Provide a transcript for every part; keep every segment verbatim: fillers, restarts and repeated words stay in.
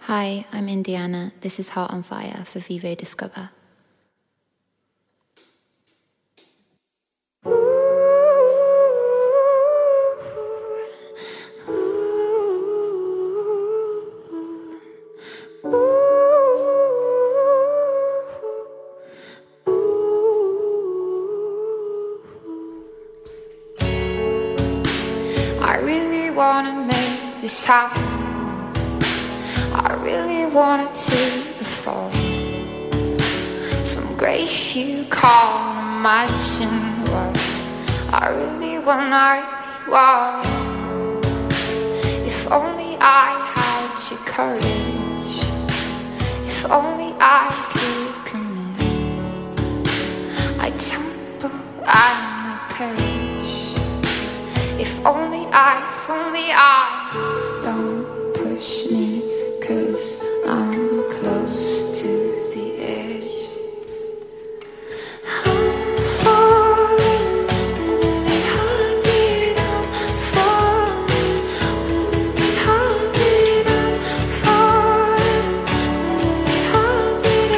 Hi, I'm Indiana. This is Heart on Fire for Vivo Discover. I really wanna make this happen. I really wanted to the fall. From grace you can't imagine what I really want, I really want. If only I had your courage, if only I could commit, I tumble and I perish. If only I, if only I don't push me, 'cause I'm close to the edge. I'm falling with every heartbeat. I'm falling with every heartbeat. I'm falling with every heartbeat.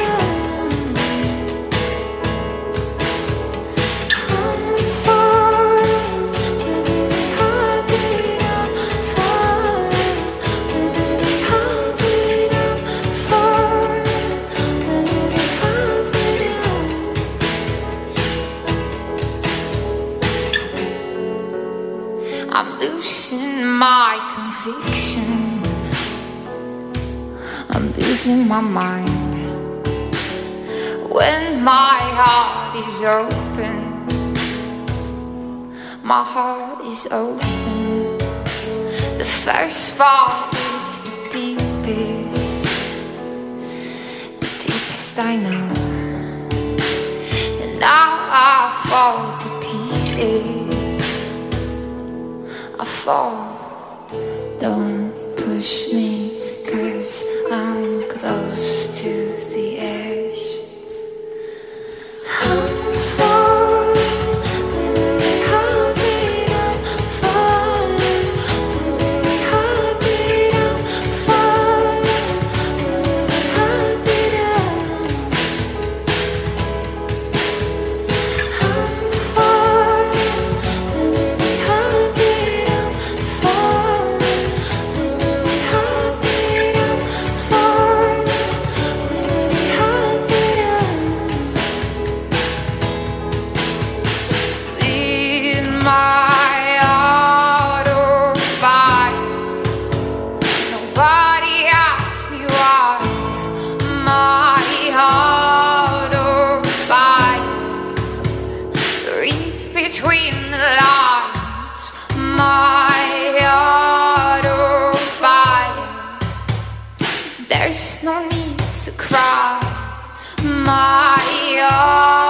I'm falling with every heartbeat. I'm falling with every heartbeat. I'm losing my conviction. I'm losing my mind. When my heart is open, my heart is open. The first fall is the deepest, the deepest I know. And now I fall to pieces. I fall, don't push me, 'cause I'm close to the edge. I'm falling with every heartbeat. I'm falling with every heartbeat. I'm falling with every heartbeat. I'm falling with every heartbeat. Between the lines, my heart on fire. There's no need to cry, my heart.